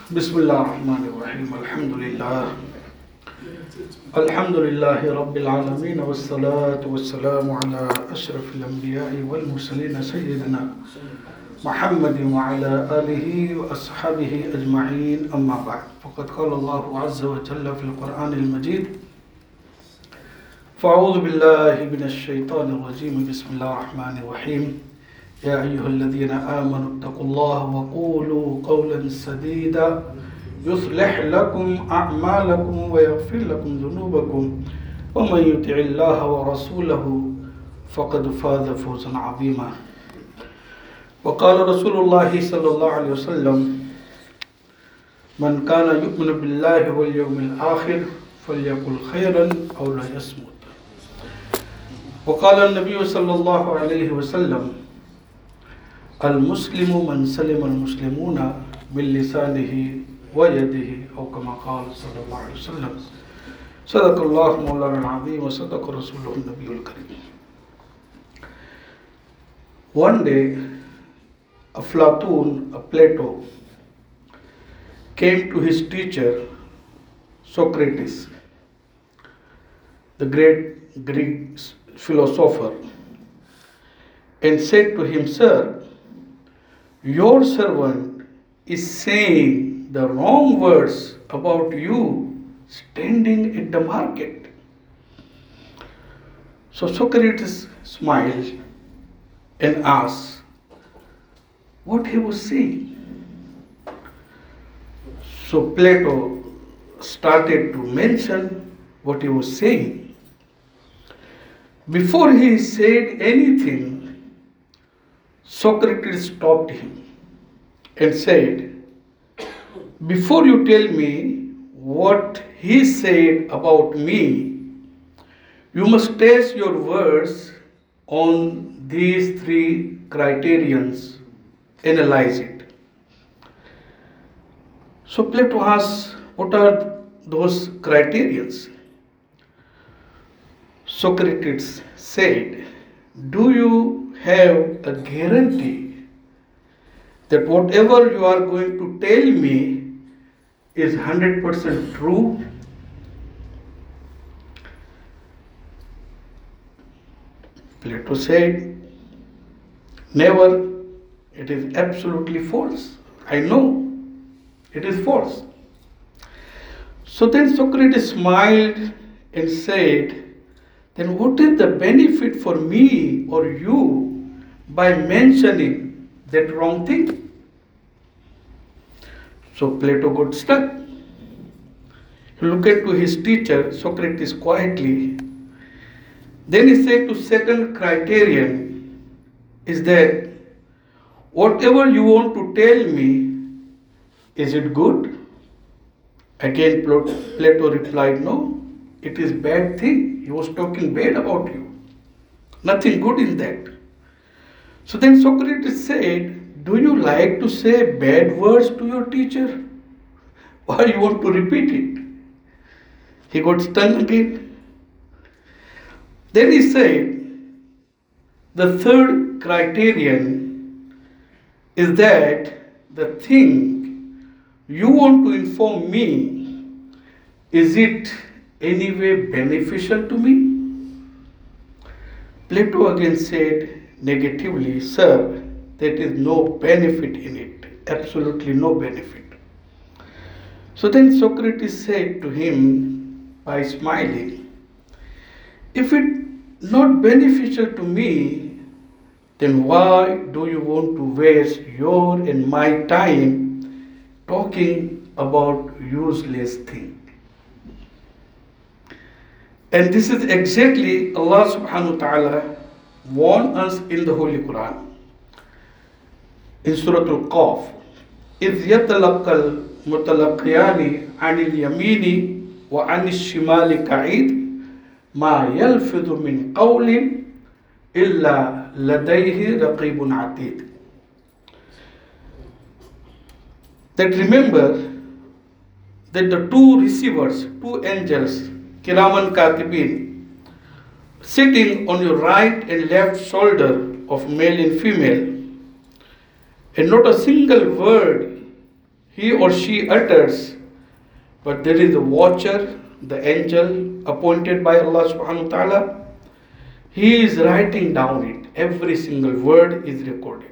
Bismillahirrahmanirrahim. Alhamdulillah. Alhamdulillahi Rabbil Alameen. Wassalatu wassalamu ala ashrafil anbiya'i wal mursaleen Sayyidina Muhammadin wa ala alihi wa ashabihi ajma'in. Amma ba'd. Faqad qala Allahu azza wa jalla fil Qur'an al-Majid. فأعوذ بالله من الشيطان الرجيم. بسم الله الرحمن الرحيم. يا أيها الذين آمنوا اتقوا الله وقولوا قولا سديدا يصلح لكم أعمالكم ويغفر لكم ذنوبكم ومن يطع الله ورسوله فقد فاز فوزا عظيما. وقال رسول الله صلى الله عليه وسلم من كان يؤمن بالله واليوم الآخر فليقل خيرا أو لا يصمت. وقال النبي صلى الله عليه وسلم المسلم من سلم المسلمون من لسانه ويده أو كما قال صلى الله عليه وسلم. صدق الله مولانا العظيم وصدق رسوله النبي الكريم. One day, a Plato, came to his teacher Socrates, the great Greek philosopher, and said to him, Sir, your servant is saying the wrong words about you standing at the market. So Socrates smiled and asked what he was saying. So Plato started to mention what he was saying. Before he said anything, Socrates stopped him and said, before you tell me what he said about me, you must test your words on these three criterions. Analyze it. So Plato asks, what are those criterions? Socrates said, do you have a guarantee that whatever you are going to tell me is 100% true? Plato said, never. It is absolutely false. I know it is false. So then Socrates smiled and said, then what is the benefit for me or you by mentioning that wrong thing? So Plato got stuck. He looked to his teacher, Socrates, quietly. Then he said to second criterion is that whatever you want to tell me, is it good? Again Plato replied, no, it is bad thing. He was talking bad about you. Nothing good in that. So then Socrates said, do you like to say bad words to your teacher? Why you want to repeat it? He got stung again. Then he said, the third criterion is that the thing you want to inform me, is it anyway beneficial to me? Plato again said negatively, sir, there is no benefit in it, absolutely no benefit. So then Socrates said to him by smiling, if it not beneficial to me, then why do you want to waste your and my time talking about useless things? And this is exactly Allah subhanahu wa ta'ala warned us in the Holy Quran. In Surah Al-Qaf, إِذْ يَتَلَقَّى الْمُتَلَقِّيَانِ عَنِ الْيَمِينِ وَعَنِ الشِّمَالِ قَعِيدٌ مَا يَلْفِظُ مِنْ قَوْلٍ إِلَّا لَدَيْهِ رَقِيبٌ عَتِيدٌ. That remember that the two receivers, two angels, Kiraman Katibin, sitting on your right and left shoulder of male and female, and not a single word he or she utters, but there is a watcher, the angel appointed by Allah subhanahu wa ta'ala. He is writing down it. Every single word is recorded.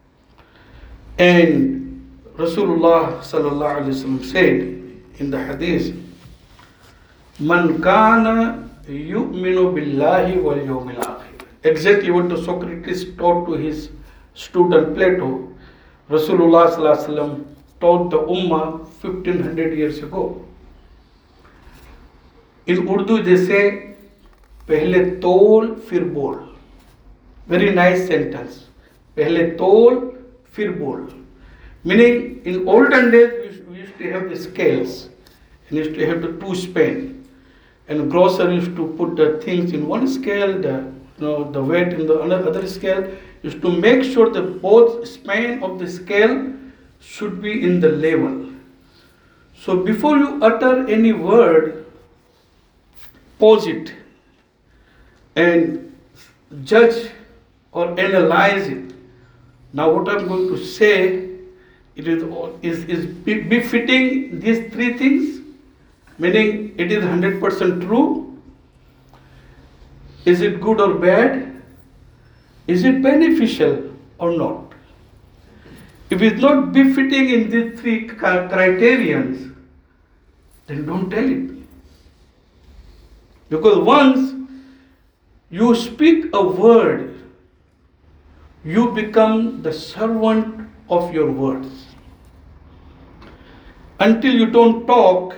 And Rasulullah sallallahu alaihi wasallam said in the hadith, Man kana yu'minu billahi wal yawmil akhir. Exactly what the Socrates taught to his student Plato. Rasulullah sallallahu alaihi wasallam taught the Ummah 1500 years ago. In Urdu they say, Pehle tol fir bol. Very nice sentence. Pehle tol fir bol. Meaning, in olden days we used to have the scales. And used to have the two span. And grocer used to put the things in one scale, the weight in the other scale. Used to make sure that both span of the scale should be in the level. So before you utter any word, pause it and judge or analyze it. Now what I'm going to say, it is befitting these three things, meaning it is 100% true. Is it good or bad? Is it beneficial or not? If it's not befitting in these three criterions, then don't tell it. Because once you speak a word, you become the servant of your words. Until you don't talk,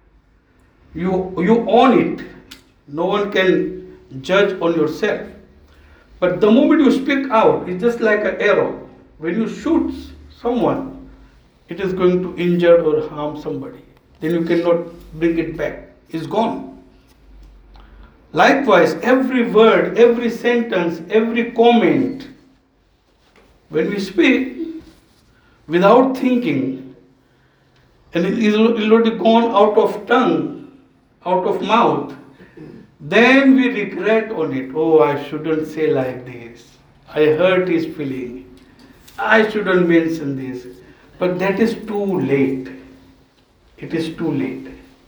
you own it. No one can judge on yourself. But the moment you speak out, it's just like an arrow. When you shoot someone, it is going to injure or harm somebody. Then you cannot bring it back. It's gone. Likewise, every word, every sentence, every comment, when we speak without thinking, and it is already gone out of tongue, out of mouth, then we regret on it. Oh, I shouldn't say like this. I hurt his feeling. I shouldn't mention this. But that is too late. It is too late.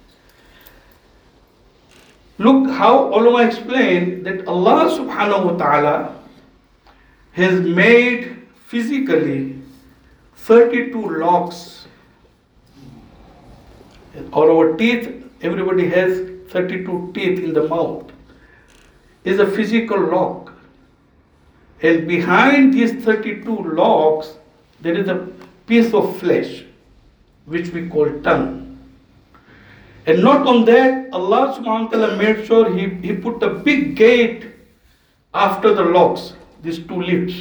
Look how ulama explain that Allah subhanahu wa ta'ala has made physically 32 locks. Or our teeth, everybody has 32 teeth in the mouth. Is a physical lock. And behind these 32 locks, there is a piece of flesh, which we call tongue. And not on that, Allah subhanahu wa ta'ala made sure He put a big gate after the locks, these two lips.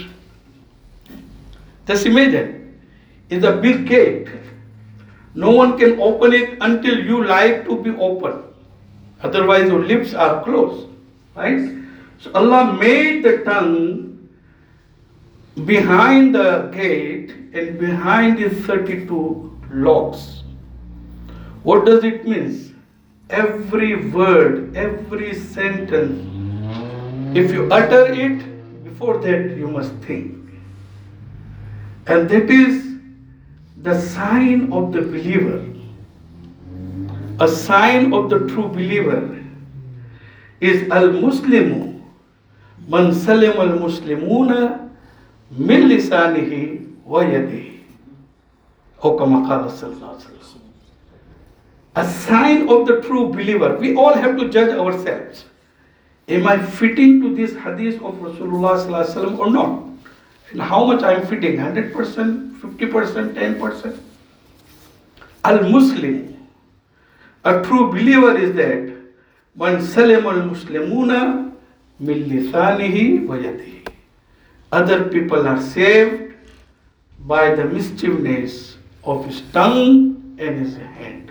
Just imagine, it's a big gate. No one can open it until you like to be open. Otherwise your lips are closed. Right? So Allah made the tongue behind the gate and behind these 32 locks. What does it mean? Every word, every sentence, if you utter it, before that you must think. And that is the sign of the believer. A sign of the true believer is al-Muslimu man salim al-Muslimuna min lisanihi wa yadihi. Or kama qala sallallahu alaihi wasallam. A sign of the true believer. We all have to judge ourselves. Am I fitting to this hadith of Rasulullah sallallahu alaihi wasallam or not? And how much I am fitting? 100%, 50%, 10%? Al-Muslim. A true believer is that man salim al-Muslimuna min lisanihi wa yadihi. Other people are saved by the mischievousness of his tongue and his hand.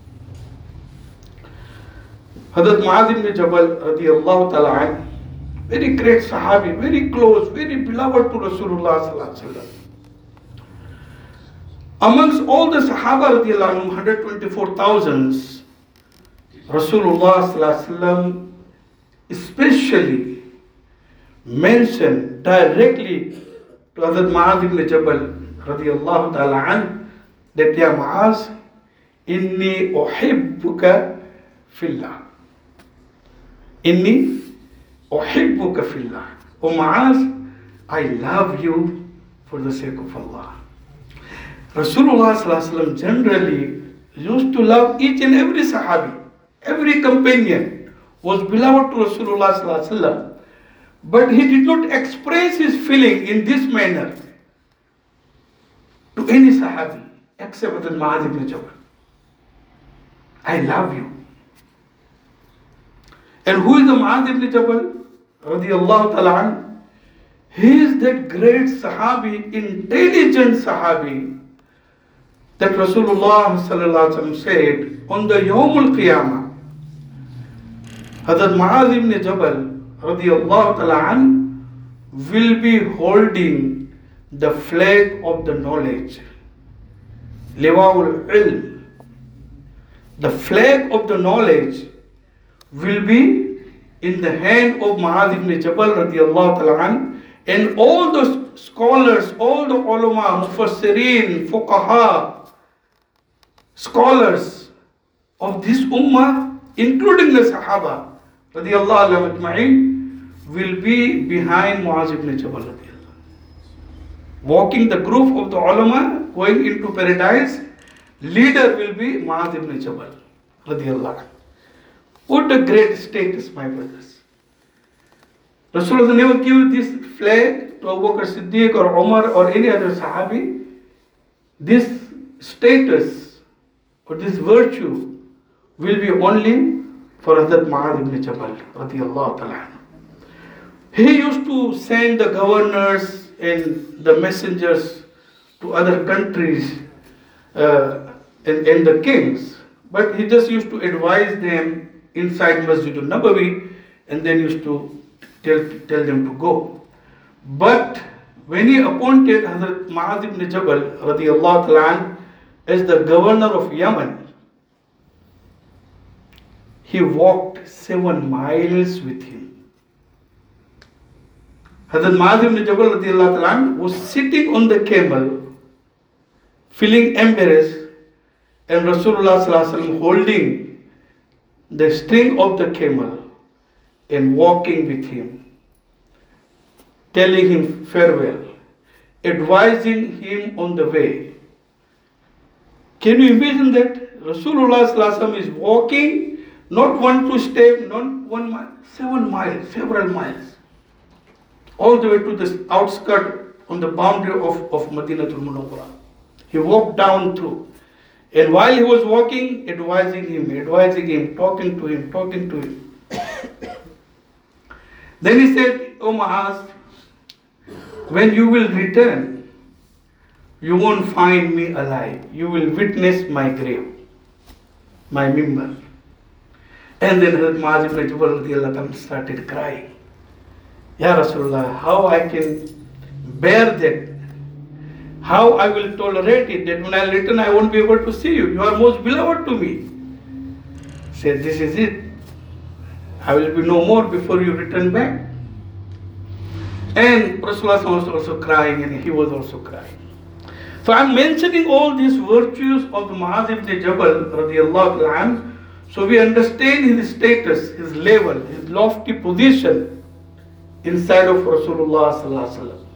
Hazrat Mu'adh ibn Jabal radiyallahu ta'ala anh, very great Sahabi, very close, very beloved to Rasulullah sallallahu alaihi wasallam. Amongst all the Sahaba radiyallahu anhu, 124,000, Rasulullah sallallahu alaihi wasallam especially mentioned directly to Hazrat Mu'adh ibn Jabal radiyallahu ta'ala anh that, Ya Muaz, inni uhibbuka fillah. Inni uhibbuka fillah. O Muaz, I love you for the sake of Allah. Rasulullah sallallahu alaihi wasallam generally used to love each and every Sahabi. Every companion was beloved to Rasulullah sallallahu alaihi wasallam. But he did not express his feeling in this manner to any Sahabi except with Muaz ibn Jabal. I love you. And who is the Muaz ibn Jabal? Radiyallahu ta'ala anhu. He is that great Sahabi, intelligent Sahabi, that Rasulullah sallallahu alaihi wasallam said on the Yawmul Qiyamah, Hazrat Muaz ibn Jabal radiyallahu ta'ala an will be holding the flag of the knowledge, Liwa'ul Ilm. The flag of the knowledge will be in the hand of Muaz ibn Jabal radiyallahu ta'ala an, and all the scholars, all the ulama, mufassirin, fuqaha, scholars of this ummah, including the Sahaba radiyallahu anhum ajma'in, will be behind Muaz ibn Jabal radiyallahu. Walking the group of the ulama going into paradise, leader will be Muaz ibn Jabal radiyallahu. What a great status, my brothers. Rasulullah never gave this flag to Abu Bakr Siddiq or Umar or any other Sahabi. This status or this virtue will be only for Hazrat Muaz ibn Jabal radiyallahu ta'ala. He used to send the governors and the messengers to other countries and the kings, but he just used to advise them inside Masjid al-Nabawi and then used to tell them to go. But when he appointed Hazrat Muaz ibn Jabal radiyallahu ta'ala as the governor of Yemen, he walked 7 miles with him. Hazrat Muaz ibn Jabal radiyallahu ta'ala was sitting on the camel, feeling embarrassed, and Rasulullah sallallahu alaihi wasallam holding the string of the camel and walking with him, telling him farewell, advising him on the way. Can you imagine that? Rasulullah sallallahu alaihi wasallam is walking, not 1 2 step, not 1 mile, 7 miles, several miles, all the way to the outskirt on the boundary of Madinatul Munawwarah. He walked down through. And while he was walking, advising him, talking to him. Then he said, O Muaz, when you will return, you won't find me alive. You will witness my grave, my mimbar. And then Hazrat Muaz ibn Jabal radiyallahu anhu started crying. Ya Rasulullah, how I can bear that? How I will tolerate it that when I return I won't be able to see you. You are most beloved to me. Said, this is it. I will be no more before you return back. And Rasulullah was also crying and he was also crying. So I am mentioning all these virtues of the Muaz ibn Jabal radiyallahu anhu, so we understand his status, his level, his lofty position inside of Rasulullah sallallahu alaihi wasallam.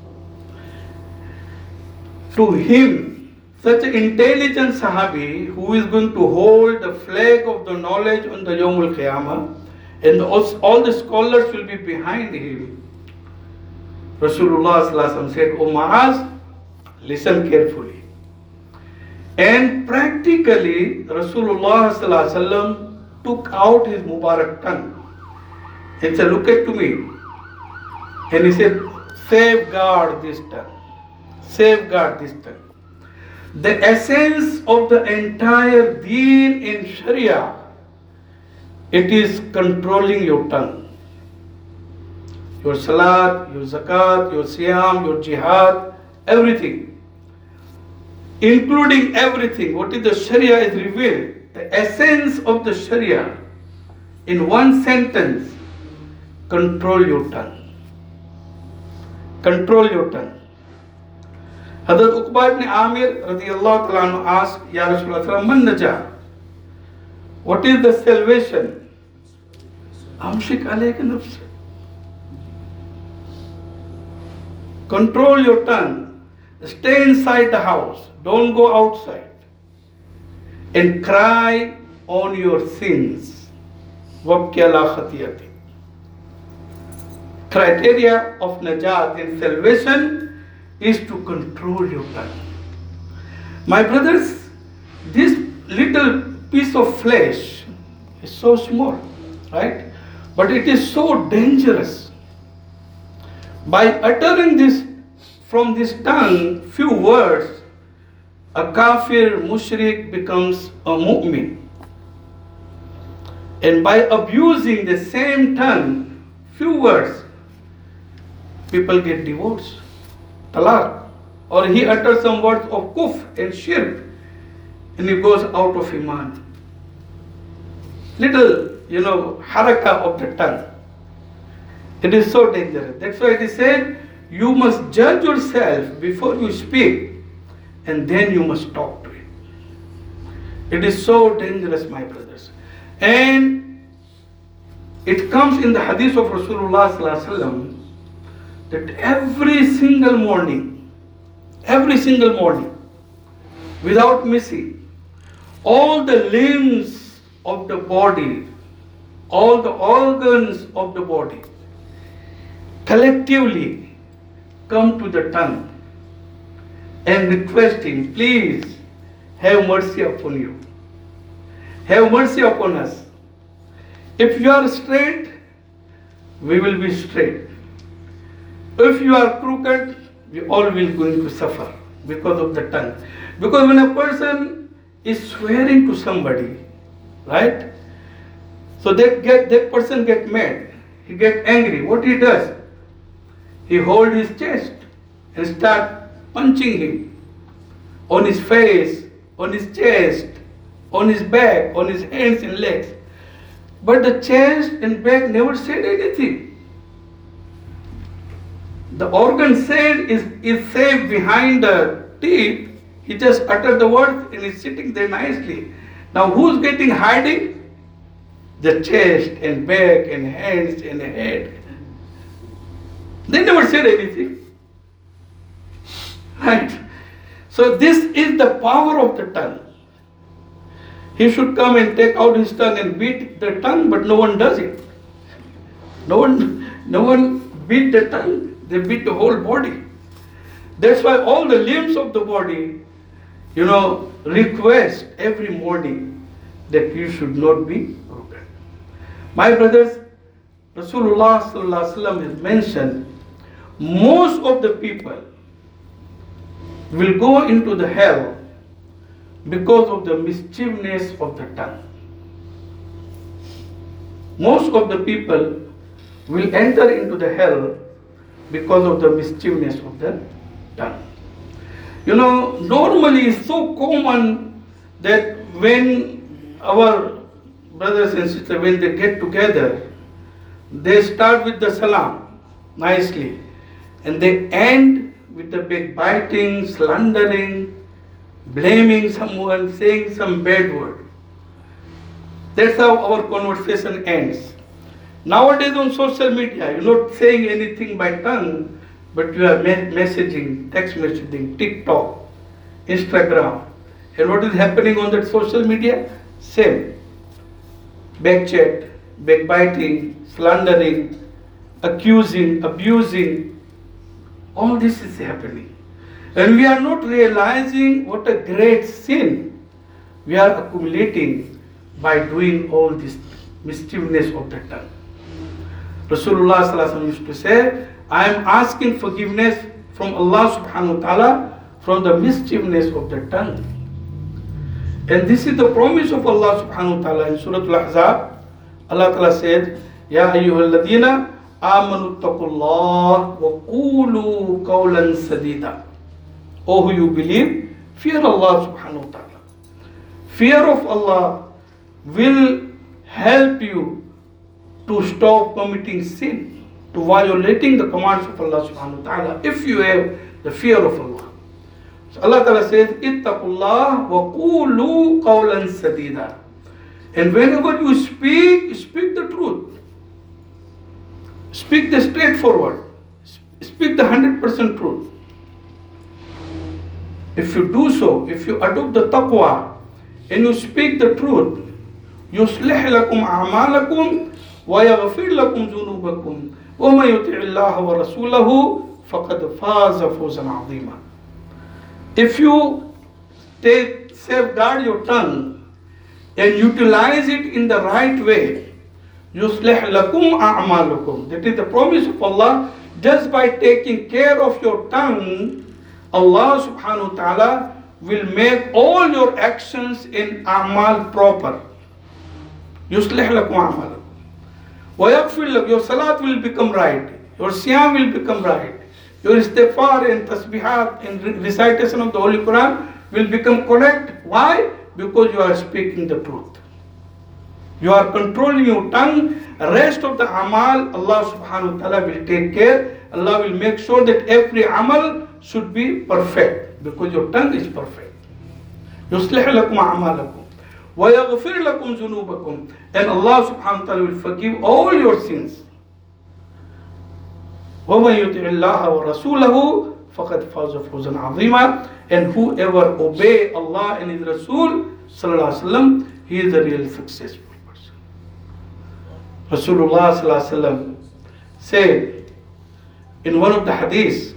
To him, such an intelligent Sahabi who is going to hold the flag of the knowledge on the Yawmul Qiyamah, and all the scholars will be behind him. Rasulullah sallallahu alaihi wasallam said, O Muaz, listen carefully. And practically, Rasulullah sallallahu alaihi wasallam took out his Mubarak tongue and said, look at to me. And he said, safeguard this tongue. Safeguard this tongue. The essence of the entire deen in Sharia, it is controlling your tongue. Your salat, your zakat, your siyam, your jihad, everything. Including everything. What is the Sharia is revealed. The essence of the Sharia in one sentence, control your tongue. Control your tongue. Hazrat Uqba ibn Amir radiyallahu ta'ala anhu asked, Ya Rasulullah, man najah? What is the salvation? Amshik alayka nafs. Control your tongue. Stay inside the house. Don't go outside. And cry on your sins. Wabki ala khatiyati. Criteria of najat in salvation is to control your tongue. My brothers, this little piece of flesh is so small, right? But it is so dangerous. By uttering this from this tongue, few words, a kafir mushrik becomes a mu'min. And by abusing the same tongue, few words, people get divorced, talaq, or he utters some words of kufr and shirk, and he goes out of iman. Little, haraka of the tongue. It is so dangerous. That's why it is said, you must judge yourself before you speak, and then you must talk to it. It is so dangerous, my brothers. And it comes in the hadith of Rasulullah sallallahu alaihi wasallam that every single morning, without missing, all the limbs of the body, all the organs of the body, collectively come to the tongue and request him, please have mercy upon you. Have mercy upon us. If you are straight, we will be straight. If you are crooked, we all will going to suffer because of the tongue. Because when a person is swearing to somebody, right? So that person get mad. He get angry. What he does? He hold his chest and start punching him on his face, on his chest, on his back, on his hands and legs. But the chest and back never said anything. The organ said is safe behind the teeth. He just uttered the word and is sitting there nicely. Now who's getting hiding? The chest and back and hands and head. They never said anything. Right? So this is the power of the tongue. He should come and take out his tongue and beat the tongue, but no one does it. No one beat the tongue. They beat the whole body. That's why all the limbs of the body, request every morning that you should not be broken. My brothers, Rasulullah sallallahu alaihi wasallam has mentioned most of the people will go into the hell because of the mischievousness of the tongue. Most of the people will enter into the hell because of the mischievousness of the tongue. Normally it's so common that when our brothers and sisters, when they get together, they start with the salam nicely, and they end with the backbiting, slandering, blaming someone, saying some bad word. That's how our conversation ends. Nowadays on social media, you're not saying anything by tongue, but you are messaging, text messaging, TikTok, Instagram. And what is happening on that social media? Same. Backchat, backbiting, slandering, accusing, abusing. All this is happening. And we are not realizing what a great sin we are accumulating by doing all this mischievousness of the tongue. Rasulullah sallallahu alaihi wasallam used to say, I am asking forgiveness from Allah subhanahu wa ta'ala from the mischievousness of the tongue. And this is the promise of Allah subhanahu wa ta'ala in Surah Al-Ahzab. Allah ta'ala said, Ya ayyuhalladhina amanu taqullah wa qulu qawlan sadida. O who you believe, fear Allah subhanahu wa ta'ala. Fear of Allah will help you to stop committing sin, to violating the commands of Allah subhanahu wa ta'ala, if you have the fear of Allah. So Allah Ta'ala says, Ittaqullah wa qulu qawlan sadida. And whenever you speak, speak the truth. Speak the straightforward. Speak the 100% truth. If you do so, if you adopt the taqwa and you speak the truth, يُصْلِحْ لَكُمْ أَعْمَالَكُمْ وَيَغْفِرْ لَكُمْ ذُنُوبَكُمْ وَمَنْ يُطِعِ اللَّهَ وَرَسُولَهُ فَقَدْ فَازَ فَوْزًا عَظِيمًا. If you safeguard your tongue and utilize it in the right way, يُصْلِحْ لَكُمْ أَعْمَالُكُمْ. That is the promise of Allah. Just by taking care of your tongue, Allah subhanahu wa ta'ala will make all your actions in a'mal proper. يُصْلِحْ لَكُمْ أَعْمَالُكُمْ وَيَغْفِرْ لَكُمْ. Your salat will become right. Your siyam will become right. Your istighfar and tasbihat and recitation of the Holy Quran will become correct. Why? Because you are speaking the truth. You are controlling your tongue. Rest of the amal, Allah subhanahu wa ta'ala will take care. Allah will make sure that every amal should be perfect because your tongue is perfect. يُصْلِحْ لَكُمْ أَعْمَالَكُمْ وَيَغْفِرْ لَكُمْ ذُنُوبَكُمْ. And Allah subhanahu wa ta'ala will forgive all your sins. وَمَنْ يُطِعِ اللَّهَ وَرَسُولَهُ فَقَدْ فَازَ فَوْزًا عَظِيمًا. And whoever obey Allah and His Rasul sallallahu alaihi wasallam, he is a real successful person. Rasulullah sallallahu alaihi wasallam said in one of the hadiths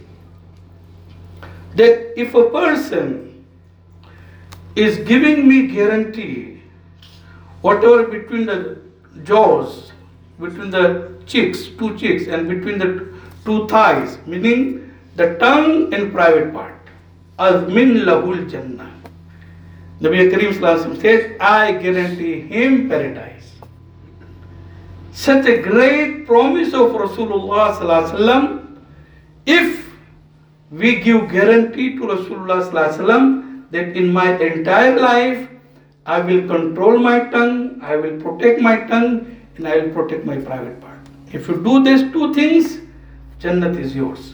that if a person is giving me guarantee, whatever between the jaws, between the cheeks, two cheeks, and between the two thighs, meaning the tongue and private part, azmin lahul jannah. Nabi Kareem sallallahu alaihi wasallam said, I guarantee him paradise. Such a great promise of Rasulullah sallallahu alaihi wasallam. If we give guarantee to Rasulullah sallallahu alaihi wasallam that in my entire life I will control my tongue, I will protect my tongue, and I will protect my private part. If you do these two things, Jannat is yours.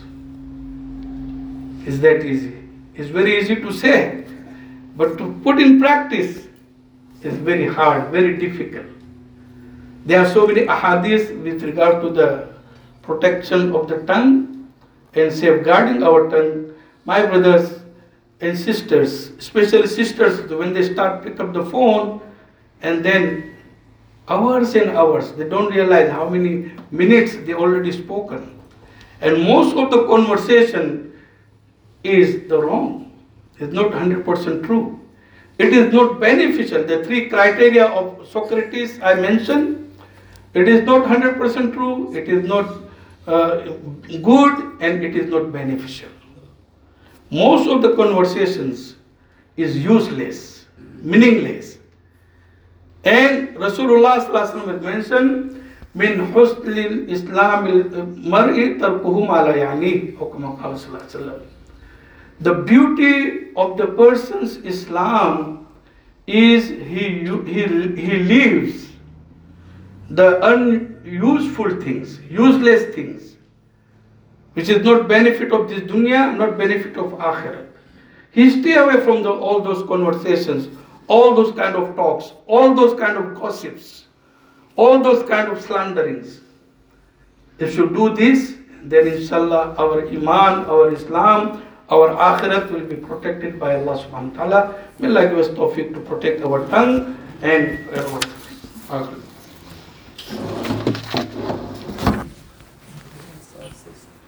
Is that easy? It's very easy to say, but to put in practice is very hard, very difficult. There are so many ahadith with regard to the protection of the tongue and safeguarding our tongue. My brothers and sisters, especially sisters, when they start pick up the phone and then hours and hours, they don't realize how many minutes they already spoken. And most of the conversation is the wrong. It's not 100% true. It is not beneficial. The three criteria of Socrates I mentioned, it is not 100% true, it is not good, and it is not beneficial. Most of the conversations is useless, meaningless. And Rasulullah sallallahu alaihi wasallam mentioned, min husnil islamil mar'i tarkuhu ma la ya'ni, or kama qala sallallahu alaihi wasallam. The beauty of the person's Islam is he leaves the unuseful things, useless things, which is not benefit of this dunya, not benefit of akhirat. He stay away from all those conversations, all those kind of talks, all those kind of gossips, all those kind of slanderings. If you do this, then inshallah our iman, our Islam, our akhirat will be protected by Allah subhanahu wa ta'ala. May Allah give us tawfiq to protect our tongue and our akhirat.